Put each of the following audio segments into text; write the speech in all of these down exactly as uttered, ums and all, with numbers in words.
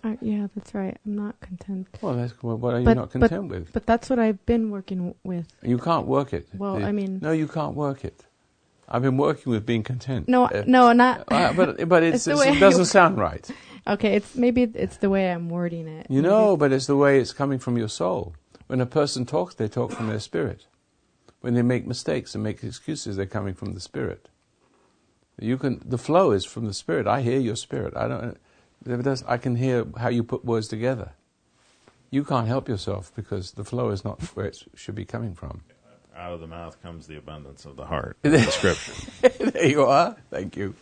Uh, yeah, that's right. I'm not content. Well, that's, well what are you but, not content but, with? But that's what I've been working w- with. You can't work it. Well, The, I mean... No, you can't work it. I've been working with being content. No, uh, no, not... Uh, but but it's, it's it's, it doesn't sound right. Okay, it's maybe it's the way I'm wording it. You maybe know, it's but it's the way it's coming from your soul. When a person talks, they talk from their spirit. When they make mistakes and make excuses, they're coming from the spirit. You can. The flow is from the spirit. I hear your spirit. I don't. It does, I can hear how you put words together. You can't help yourself because the flow is not where it should be coming from. Out of the mouth comes the abundance of the heart. The scripture. There you are. Thank you.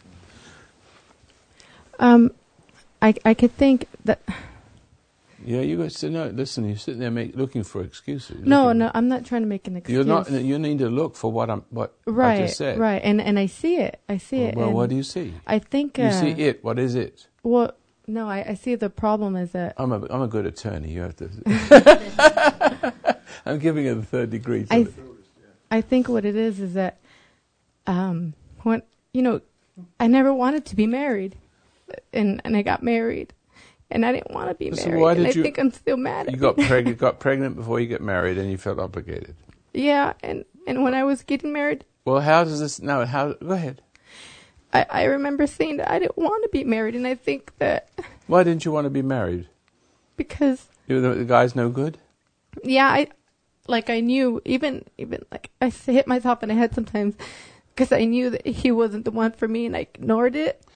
Um, I I could think that. Yeah, you guys no, listen. You're sitting there make, looking for excuses. No, looking, no, I'm not trying to make an excuse. You're not. You need to look for what I'm. What right, I just said. Right, and and I see it. I see well, it. Well, what do you see? I think uh, you see it. What is it? Well, no, I, I see the problem is that I'm a I'm a good attorney. You have to. I'm giving it the third degree. To I the, I think what it is is that, um, when you know, I never wanted to be married, and and I got married. And I didn't want to be so married. Why did and I you, think I'm still mad at You got pregnant. Got pregnant before you get married, and you felt obligated. Yeah, and, and when I was getting married. Well, how does this now? How? Go ahead. I, I remember saying that I didn't want to be married, and I think that. Why didn't you want to be married? Because. You, the, the guy's no good. Yeah, I, like I knew even even like I hit myself in the head sometimes, because I knew that he wasn't the one for me, and I ignored it.